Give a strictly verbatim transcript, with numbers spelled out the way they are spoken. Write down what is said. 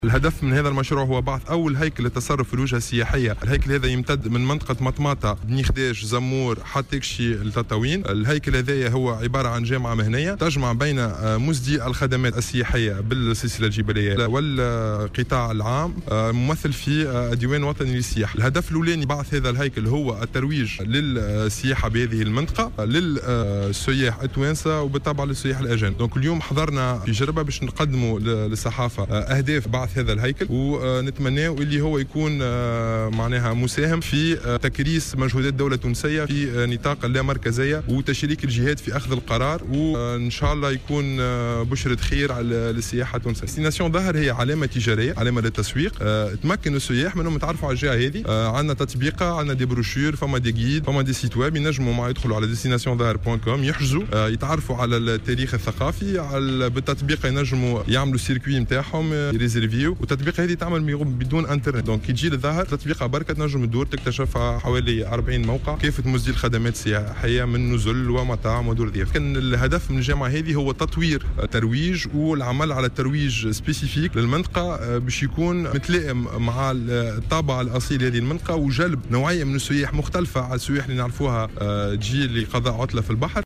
الهدف من هذا المشروع هو بعث أول هيكل للتصرف في الوجهة السياحية. الهيكل هذا يمتد من منطقة مطماطة، بني خداش، زمور، حتى تكشي لتطاوين. الهيكل هذا هو عبارة عن جامعة مهنية تجمع بين مسدي الخدمات السياحية بالسلسلة الجبلية والقطاع العام، ممثل في ديوان وطني للسياحة. الهدف الأولاني بعث هذا الهيكل هو الترويج للسياحة بهذه المنطقة للسياح التوانسة وبالطبع للسياح الأجانب. دونك اليوم حضرنا تجربة باش نقدموا للصحافة أهداف بعث هذا الهيكل، ونتمنى اللي هو يكون معناها مساهم في تكريس مجهودات الدولة التونسية في نطاق اللامركزية وتشريك الجهات في أخذ القرار، وإن شاء الله يكون بشرة خير على السياحة التونسية. ديستيناسيون ظهر هي علامة تجارية، علامة للتسويق، تمكن السياح منهم يتعرفوا على الجهة هذه. عندنا تطبيقة، عندنا دي بروشور، فما دي جيد، فما دي سيت ويب، ينجموا ما يدخلوا على ديستيناسيون ظهر بوان كوم يحجزوا، يتعرفوا على التاريخ الثقافي. على بالتطبيق ينجموا يعملوا السيركوي نتاعهم يريزيرفيو، والتطبيقه هذه تعمل بدون انترنت. دونك كي تجي للظهر تطبيقها بركه تنجم تدور تكتشفها حوالي أربعين موقع كيف تمزج الخدمات السياحيه من نزل ومطاعم ودور ضيافه. كان الهدف من الجامعه هذه هو تطوير الترويج والعمل على ترويج سبيسيفيك للمنطقه باش يكون متلائم مع الطابع الاصيل هذه المنطقه، وجلب نوعيه من السياح مختلفه على السياح اللي نعرفوها تجي لقضاء عطله في البحر.